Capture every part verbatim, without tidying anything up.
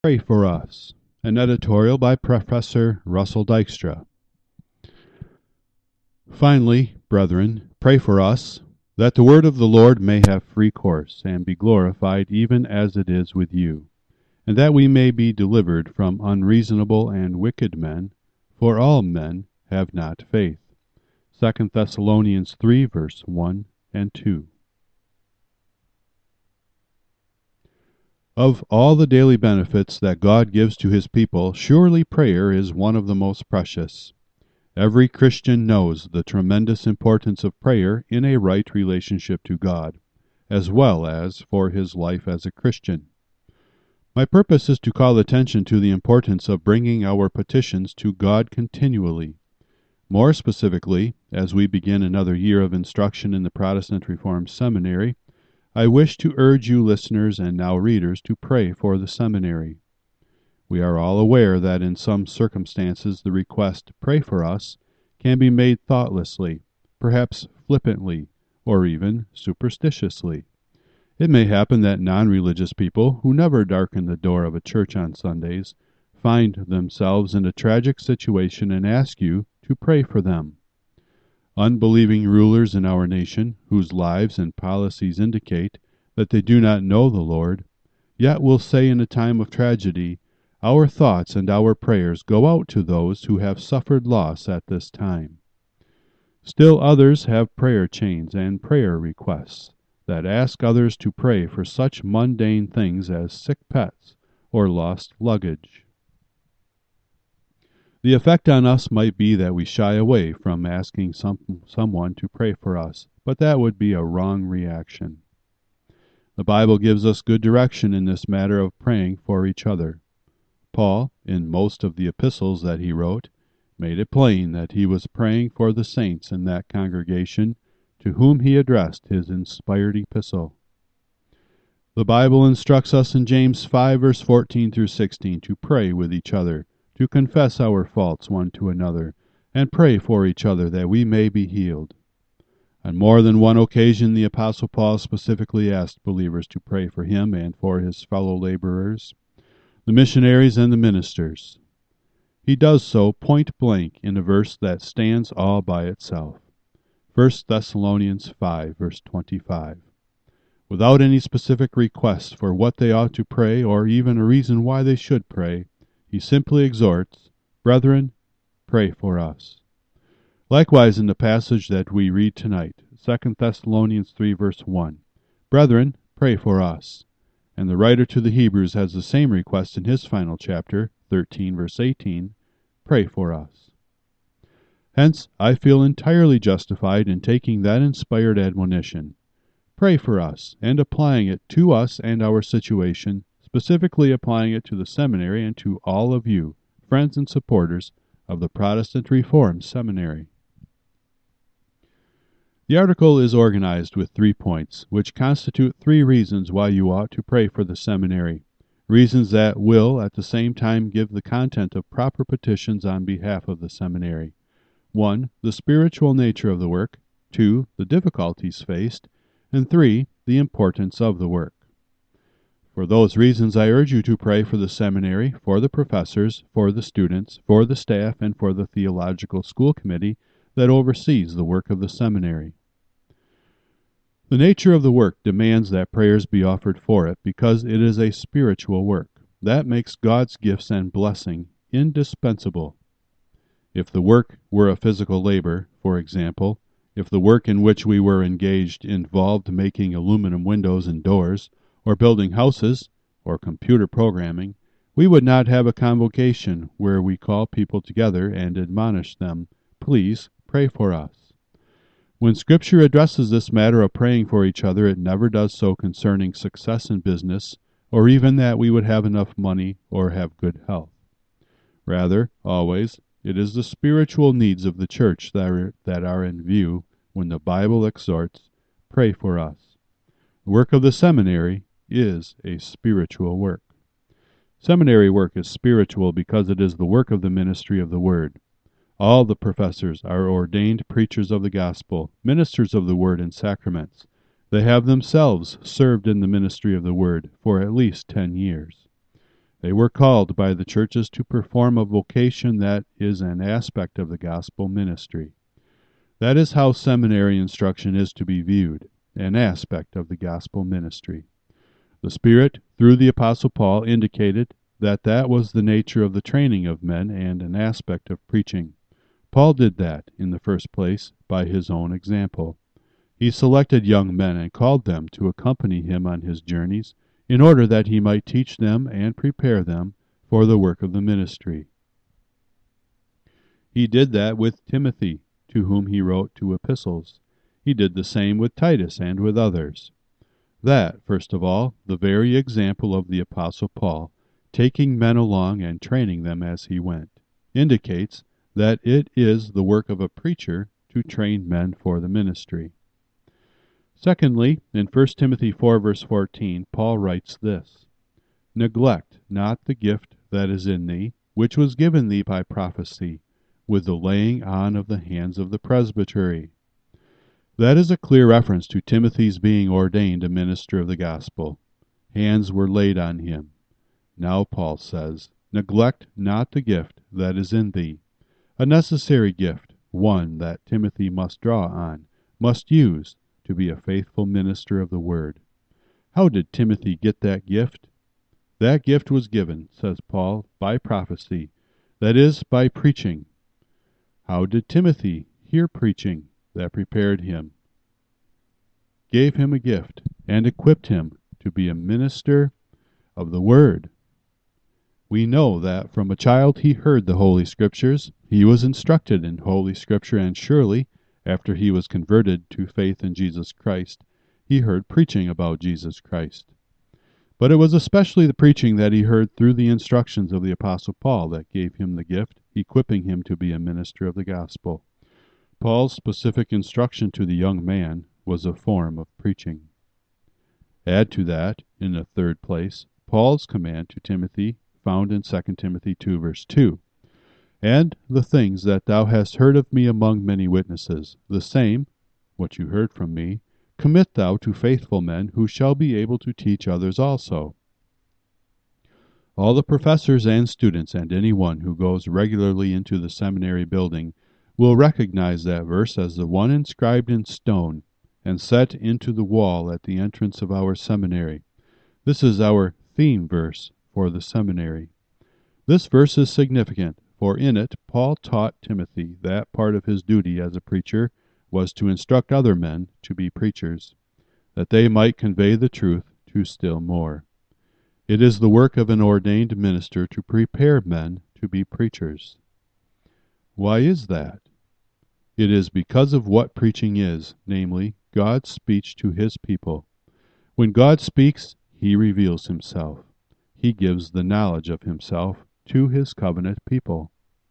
Pray for Us, an editorial by Professor Russell Dykstra. Finally, brethren, pray for us, that the word of the Lord may have free course, and be glorified even as it is with you, and that we may be delivered from unreasonable and wicked men, for all men have not faith. Second Thessalonians three, verse one and two. Of all the daily benefits that God gives to his people, surely prayer is one of the most precious. Every Christian knows the tremendous importance of prayer in a right relationship to God, as well as for his life as a Christian. My purpose is to call attention to the importance of bringing our petitions to God continually. More specifically, as we begin another year of instruction in the Protestant Reformed Seminary, I wish to urge you listeners and now readers to pray for the seminary. We are all aware that in some circumstances the request, "Pray for us," can be made thoughtlessly, perhaps flippantly, or even superstitiously. It may happen that non-religious people, who never darken the door of a church on Sundays, find themselves in a tragic situation and ask you to pray for them. Unbelieving rulers in our nation, whose lives and policies indicate that they do not know the Lord, yet will say in a time of tragedy, "Our thoughts and our prayers go out to those who have suffered loss at this time." Still others have prayer chains and prayer requests that ask others to pray for such mundane things as sick pets or lost luggage. The effect on us might be that we shy away from asking some, someone to pray for us, but that would be a wrong reaction. The Bible gives us good direction in this matter of praying for each other. Paul, in most of the epistles that he wrote, made it plain that he was praying for the saints in that congregation to whom he addressed his inspired epistle. The Bible instructs us in James five, verse fourteen through sixteen, to pray with each other, to confess our faults one to another, and pray for each other that we may be healed. On more than one occasion the Apostle Paul specifically asked believers to pray for him and for his fellow laborers, the missionaries and the ministers. He does so point blank in a verse that stands all by itself. First Thessalonians five, verse twenty-five. Without any specific request for what they ought to pray or even a reason why they should pray, he simply exhorts, "Brethren, pray for us." Likewise in the passage that we read tonight, Second Thessalonians three, verse one, "Brethren, pray for us." And the writer to the Hebrews has the same request in his final chapter, thirteen, verse eighteen, "Pray for us." Hence, I feel entirely justified in taking that inspired admonition, "Pray for us," and applying it to us and our situation, specifically applying it to the seminary and to all of you, friends and supporters of the Protestant Reformed Seminary. The article is organized with three points, which constitute three reasons why you ought to pray for the seminary, reasons that will at the same time give the content of proper petitions on behalf of the seminary. One, the spiritual nature of the work. Two, the difficulties faced. And three, the importance of the work. For those reasons, I urge you to pray for the seminary, for the professors, for the students, for the staff, and for the theological school committee that oversees the work of the seminary. The nature of the work demands that prayers be offered for it because it is a spiritual work. That makes God's gifts and blessing indispensable. If the work were a physical labor, for example, if the work in which we were engaged involved making aluminum windows and doors, or building houses, or computer programming, we would not have a convocation where we call people together and admonish them, "Please pray for us." When Scripture addresses this matter of praying for each other, it never does so concerning success in business, or even that we would have enough money or have good health. Rather, always, it is the spiritual needs of the church that are, that are in view when the Bible exhorts, "Pray for us." The work of the seminary is a spiritual work. Seminary work is spiritual because it is the work of the ministry of the Word. All the professors are ordained preachers of the gospel, ministers of the Word and sacraments. They have themselves served in the ministry of the Word for at least ten years. They were called by the churches to perform a vocation that is an aspect of the gospel ministry. That is how seminary instruction is to be viewed, an aspect of the gospel ministry. The Spirit, through the Apostle Paul, indicated that that was the nature of the training of men and an aspect of preaching. Paul did that, in the first place, by his own example. He selected young men and called them to accompany him on his journeys, in order that he might teach them and prepare them for the work of the ministry. He did that with Timothy, to whom he wrote two epistles. He did the same with Titus and with others. That, first of all, the very example of the Apostle Paul, taking men along and training them as he went, indicates that it is the work of a preacher to train men for the ministry. Secondly, in First Timothy four, verse fourteen, Paul writes this, "Neglect not the gift that is in thee, which was given thee by prophecy, with the laying on of the hands of the presbytery." That is a clear reference to Timothy's being ordained a minister of the gospel. Hands were laid on him. Now Paul says, "Neglect not the gift that is in thee," a necessary gift, one that Timothy must draw on, must use, to be a faithful minister of the word. How did Timothy get that gift? That gift was given, says Paul, by prophecy, that is, by preaching. How did Timothy hear preaching that prepared him, gave him a gift, and equipped him to be a minister of the word? We know that from a child he heard the Holy Scriptures, he was instructed in Holy Scripture, and surely, after he was converted to faith in Jesus Christ, he heard preaching about Jesus Christ. But it was especially the preaching that he heard through the instructions of the Apostle Paul that gave him the gift, equipping him to be a minister of the gospel. Paul's specific instruction to the young man was a form of preaching. Add to that, in the third place, Paul's command to Timothy, found in Second Timothy two, verse two. "And the things that thou hast heard of me among many witnesses, the same," what you heard from me, "commit thou to faithful men, who shall be able to teach others also." All the professors and students, and any one who goes regularly into the seminary building, will recognize that verse as the one inscribed in stone and set into the wall at the entrance of our seminary. This is our theme verse for the seminary. This verse is significant, for in it Paul taught Timothy that part of his duty as a preacher was to instruct other men to be preachers, that they might convey the truth to still more. It is the work of an ordained minister to prepare men to be preachers. Why is that? It is because of what preaching is, namely, God's speech to his people. When God speaks, he reveals himself. He gives the knowledge of himself to his covenant people.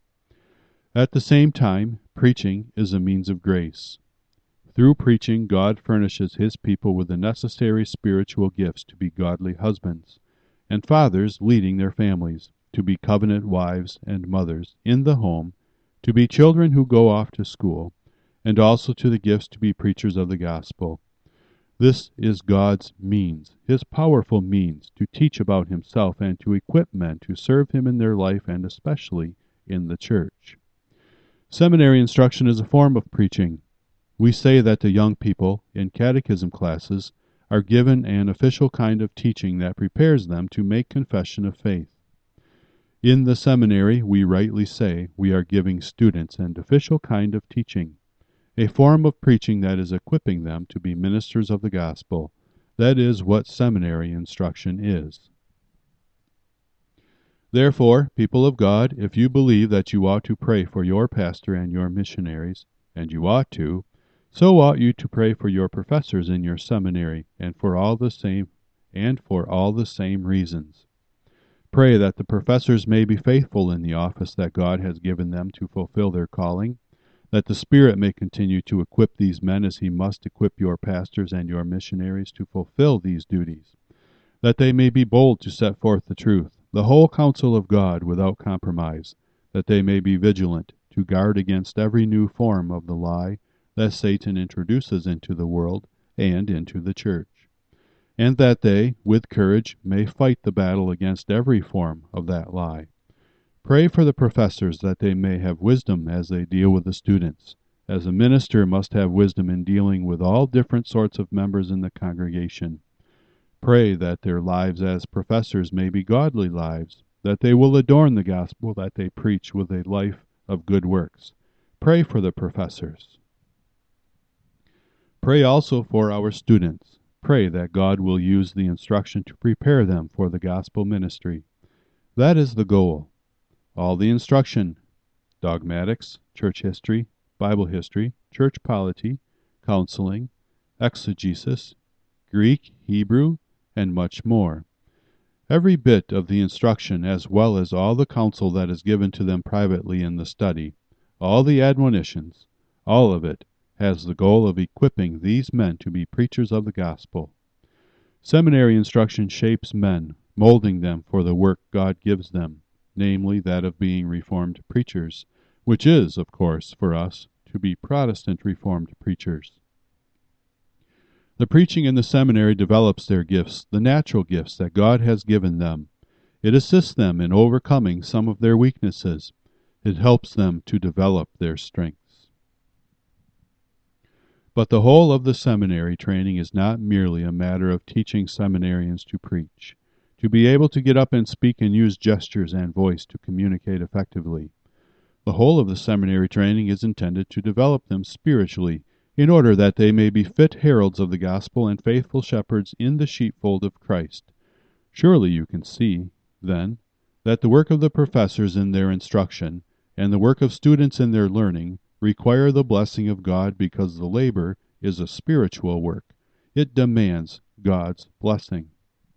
At the same time, preaching is a means of grace. Through preaching, God furnishes his people with the necessary spiritual gifts to be godly husbands, and fathers leading their families, to be covenant wives and mothers in the home, to be children who go off to school, and also to the gifts to be preachers of the gospel. This is God's means, his powerful means, to teach about himself and to equip men to serve him in their life and especially in the church. Seminary instruction is a form of preaching. We say that the young people, in catechism classes, are given an official kind of teaching that prepares them to make confession of faith. In the seminary, we rightly say we are giving students an official kind of teaching, a form of preaching that is equipping them to be ministers of the gospel. That is what seminary instruction is. Therefore, people of God, if you believe that you ought to pray for your pastor and your missionaries, and you ought to, so ought you to pray for your professors in your seminary, and for all the same and for all the same reasons. Pray that the professors may be faithful in the office that God has given them to fulfill their calling, that the Spirit may continue to equip these men as he must equip your pastors and your missionaries to fulfill these duties, that they may be bold to set forth the truth, the whole counsel of God without compromise, that they may be vigilant to guard against every new form of the lie that Satan introduces into the world and into the church. and that they, with courage, may fight the battle against every form of that lie. Pray for the professors that they may have wisdom as they deal with the students, as a minister must have wisdom in dealing with all different sorts of members in the congregation. Pray that their lives as professors may be godly lives, that they will adorn the gospel that they preach with a life of good works. Pray for the professors. Pray also for our students. Pray that God will use the instruction to prepare them for the gospel ministry. That is the goal. All the instruction, dogmatics, church history, Bible history, church polity, counseling, exegesis, Greek, Hebrew, and much more. Every bit of the instruction, as well as all the counsel that is given to them privately in the study, all the admonitions, all of it has the goal of equipping these men to be preachers of the gospel. Seminary instruction shapes men, molding them for the work God gives them, namely that of being Reformed preachers, which is, of course, for us, to be Protestant Reformed preachers. The preaching in the seminary develops their gifts, the natural gifts that God has given them. It assists them in overcoming some of their weaknesses. It helps them to develop their strengths. But the whole of the seminary training is not merely a matter of teaching seminarians to preach, to be able to get up and speak and use gestures and voice to communicate effectively. The whole of the seminary training is intended to develop them spiritually, in order that they may be fit heralds of the gospel and faithful shepherds in the sheepfold of Christ. Surely you can see, then, that the work of the professors in their instruction, and the work of students in their learning, require the blessing of God, because the labor is a spiritual work. It demands God's blessing.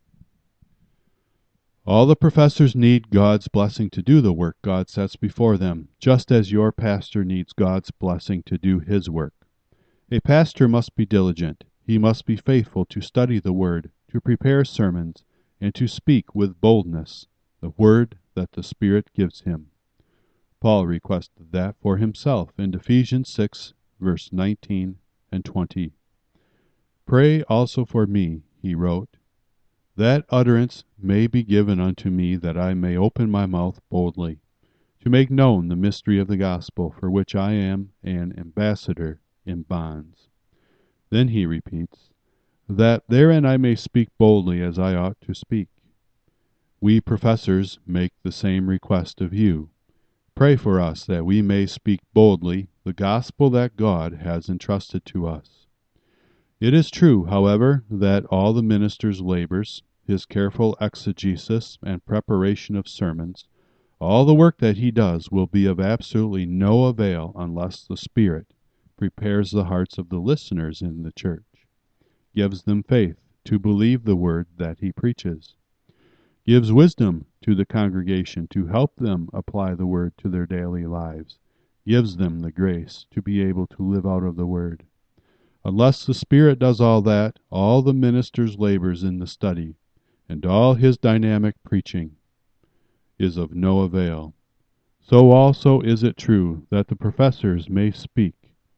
All the professors need God's blessing to do the work God sets before them, just as your pastor needs God's blessing to do his work. A pastor must be diligent. He must be faithful to study the Word, to prepare sermons, and to speak with boldness the Word that the Spirit gives him. Paul requested that for himself in Ephesians six, verse nineteen and twenty. Pray also for me, he wrote, that utterance may be given unto me, that I may open my mouth boldly, to make known the mystery of the gospel, for which I am an ambassador in bonds. Then he repeats, that therein I may speak boldly as I ought to speak. We professors make the same request of you. Pray for us that we may speak boldly the gospel that God has entrusted to us. It is true, however, that all the minister's labors, his careful exegesis and preparation of sermons, all the work that he does will be of absolutely no avail unless the Spirit prepares the hearts of the listeners in the church, gives them faith to believe the word that he preaches, gives wisdom to the congregation to help them apply the word to their daily lives, gives them the grace to be able to live out of the word. Unless the Spirit does all that, all the minister's labors in the study and all his dynamic preaching is of no avail. So also is it true that the professors may speak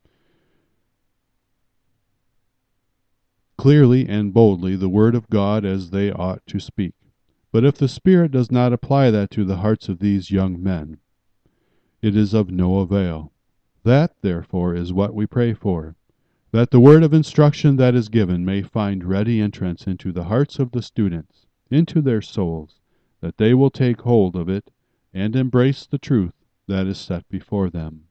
clearly and boldly the word of God as they ought to speak. But if the Spirit does not apply that to the hearts of these young men, it is of no avail. That, therefore, is what we pray for, that the word of instruction that is given may find ready entrance into the hearts of the students, into their souls, that they will take hold of it and embrace the truth that is set before them.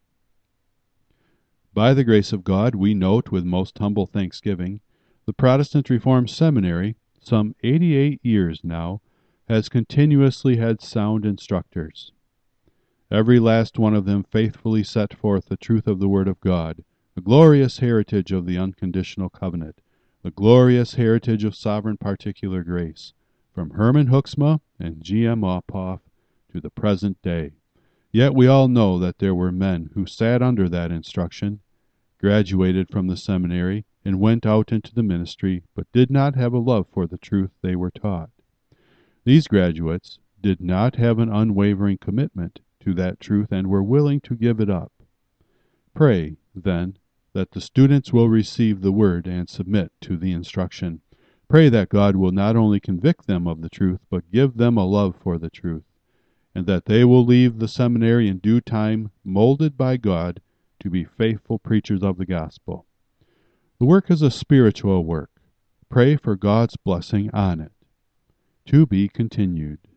By the grace of God, we note with most humble thanksgiving, the Protestant Reformed Seminary, some eighty-eight years now, has continuously had sound instructors. Every last one of them faithfully set forth the truth of the Word of God, the glorious heritage of the unconditional covenant, the glorious heritage of sovereign particular grace, from Herman Hoeksema and G M Uphoff to the present day. Yet we all know that there were men who sat under that instruction, graduated from the seminary, and went out into the ministry, but did not have a love for the truth they were taught. These graduates did not have an unwavering commitment to that truth and were willing to give it up. Pray, then, that the students will receive the word and submit to the instruction. pray that God will not only convict them of the truth, but give them a love for the truth, and that they will leave the seminary in due time, molded by God to be faithful preachers of the gospel. The work is a spiritual work. Pray for God's blessing on it. To be continued.